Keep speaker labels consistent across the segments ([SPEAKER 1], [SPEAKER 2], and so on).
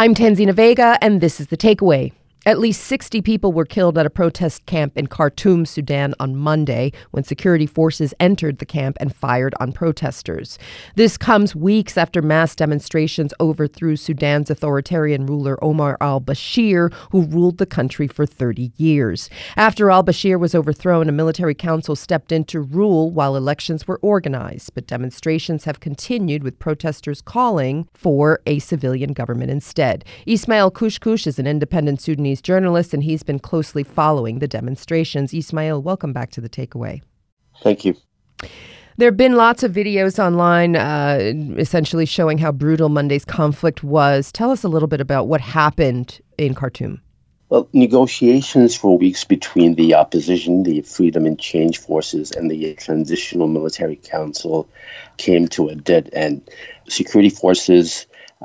[SPEAKER 1] I'm Tanzina Vega, and this is The Takeaway. At least 60 people were killed at a protest camp in Khartoum, Sudan on Monday when security forces entered the camp and fired on protesters. This comes weeks after mass demonstrations overthrew Sudan's authoritarian ruler Omar al-Bashir, who ruled the country for 30 years. After al-Bashir was overthrown, a military council stepped in to rule while elections were organized. But demonstrations have continued, with protesters calling for a civilian government instead. Ismail Kushkush is an independent Sudanese journalist, and he's been closely following the demonstrations. Ismail, welcome back to The Takeaway.
[SPEAKER 2] Thank you.
[SPEAKER 1] There have been lots of videos online essentially showing how brutal Monday's conflict was. Tell us a little bit about what happened in Khartoum.
[SPEAKER 2] Well, negotiations for weeks between the opposition, the Freedom and Change Forces, and the Transitional Military Council came to a dead end. Security forces,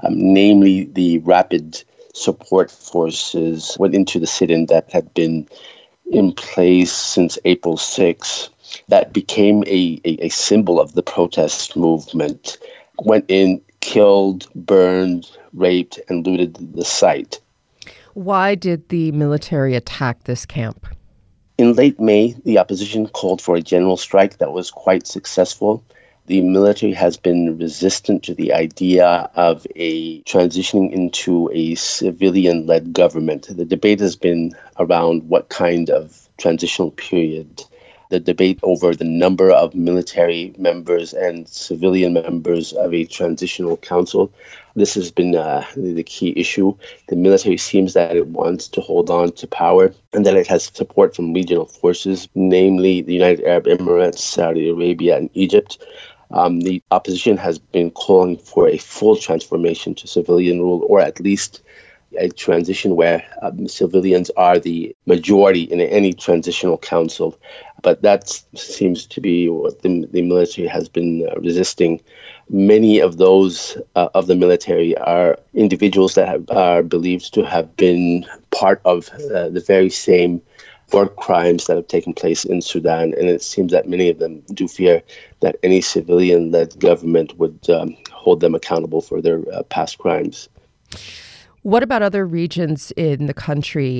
[SPEAKER 2] namely the Rapid Support Forces, went into the sit-in that had been in place since April 6. That became a symbol of the protest movement. Went in, killed, burned, raped, and looted the site.
[SPEAKER 1] Why did the military attack this camp?
[SPEAKER 2] In late May, the opposition called for a general strike that was quite successful. The military has been resistant to the idea of a transitioning into a civilian-led government. The debate has been around what kind of transitional period. The debate over the number of military members and civilian members of a transitional council. This has been the key issue. The military seems that it wants to hold on to power and that it has support from regional forces, namely the United Arab Emirates, Saudi Arabia, and Egypt. The opposition has been calling for a full transformation to civilian rule, or at least a transition where civilians are the majority in any transitional council. But that seems to be what the military has been resisting. Many of those of the military are individuals that are believed to have been part of the very same war crimes that have taken place in Sudan, and it seems that many of them do fear that any civilian-led government would hold them accountable for their past crimes.
[SPEAKER 1] What about other regions in the country?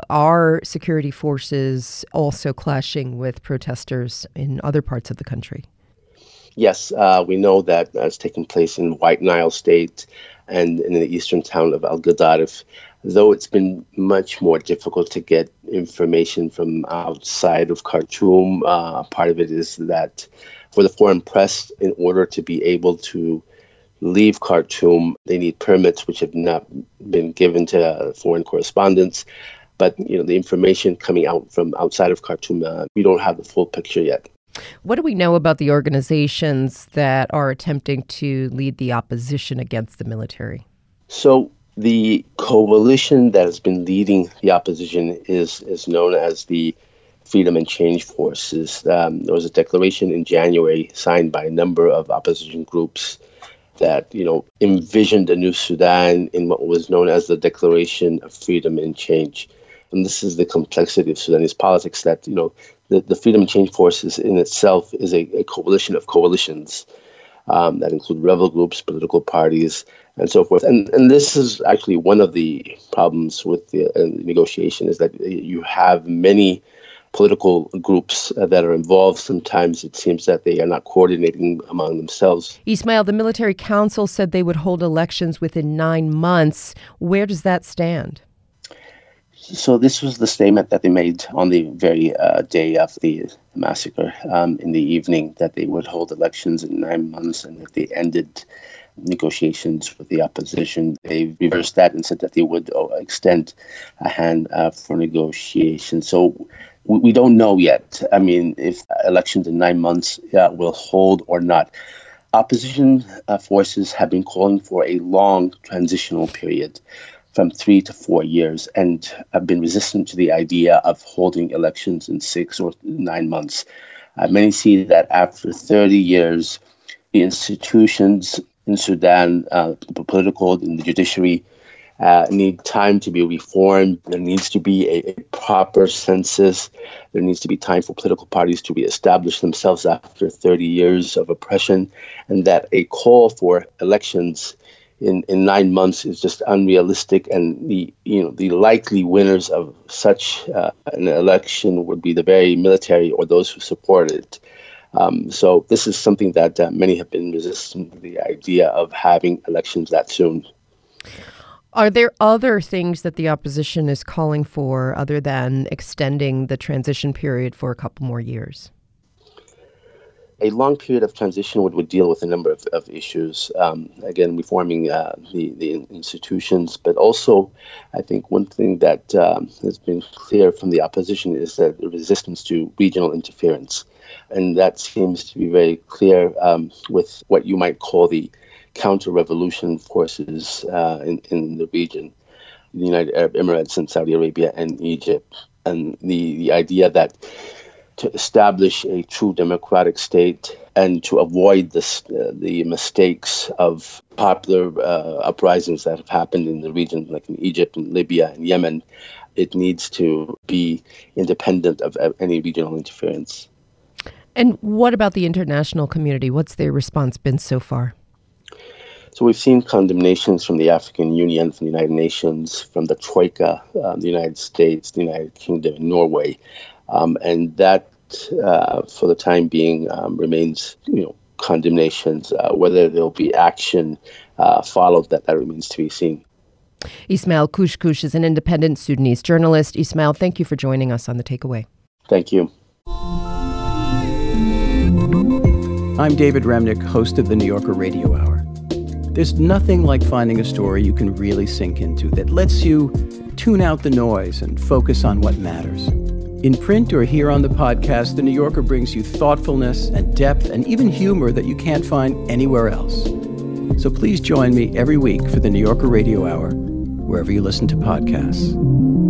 [SPEAKER 1] Are security forces also clashing with protesters in other parts of the country?
[SPEAKER 2] Yes, we know that has taken place in White Nile State and in the eastern town of Al-Gadarif, though it's been much more difficult to get information from outside of Khartoum. Part of it is that for the foreign press, in order to be able to leave Khartoum, they need permits, which have not been given to foreign correspondents. But the information coming out from outside of Khartoum, we don't have the full picture yet.
[SPEAKER 1] What do we know about the organizations that are attempting to lead the opposition against the military?
[SPEAKER 2] So the coalition that has been leading the opposition is known as the Freedom and Change Forces. There was a declaration in January signed by a number of opposition groups that envisioned a new Sudan in what was known as the Declaration of Freedom and Change. And this is the complexity of Sudanese politics, that the Freedom and Change Forces in itself is a coalition of coalitions that include rebel groups, political parties, and so forth. And this is actually one of the problems with the negotiation, is that you have many political groups that are involved. Sometimes it seems that they are not coordinating among themselves.
[SPEAKER 1] Ismail, the military council said they would hold elections within 9 months. Where does that stand?
[SPEAKER 2] So this was the statement that they made on the very day of the massacre in the evening, that they would hold elections in 9 months, and that they ended negotiations with the opposition. They reversed that and said that they would extend a hand for negotiation. So we don't know yet. I mean, if elections in 9 months will hold or not. Opposition forces have been calling for a long transitional period from 3 to 4 years, and have been resistant to the idea of holding elections in 6 or 9 months. Many see that after 30 years, the institutions in Sudan, the political and the judiciary, need time to be reformed. There needs to be a proper census. There needs to be time for political parties to reestablish themselves after 30 years of oppression, and that a call for elections in 9 months is just unrealistic, and the likely winners of such an election would be the very military or those who support it. So this is something that many have been resistant to the idea of having elections that soon.
[SPEAKER 1] Are there other things that the opposition is calling for other than extending the transition period for a couple more years?
[SPEAKER 2] A long period of transition would deal with a number of issues. Again, reforming the institutions, but also I think one thing that has been clear from the opposition is that the resistance to regional interference. And that seems to be very clear with what you might call the counter-revolution forces in the region, the United Arab Emirates and Saudi Arabia and Egypt. And the idea that to establish a true democratic state and to avoid the mistakes of popular uprisings that have happened in the region, like in Egypt and Libya and Yemen, it needs to be independent of any regional interference.
[SPEAKER 1] And what about the international community? What's their response been so far?
[SPEAKER 2] So we've seen condemnations from the African Union, from the United Nations, from the Troika, the United States, the United Kingdom, and Norway. And that, for the time being, remains, condemnations. Whether there'll be action followed, that remains to be seen.
[SPEAKER 1] Ismail Kouchkouch is an independent Sudanese journalist. Ismail, thank you for joining us on The Takeaway.
[SPEAKER 2] Thank you.
[SPEAKER 3] I'm David Remnick, host of the New Yorker Radio Hour. There's nothing like finding a story you can really sink into that lets you tune out the noise and focus on what matters. In print or here on the podcast, The New Yorker brings you thoughtfulness and depth and even humor that you can't find anywhere else. So please join me every week for the New Yorker Radio Hour, wherever you listen to podcasts.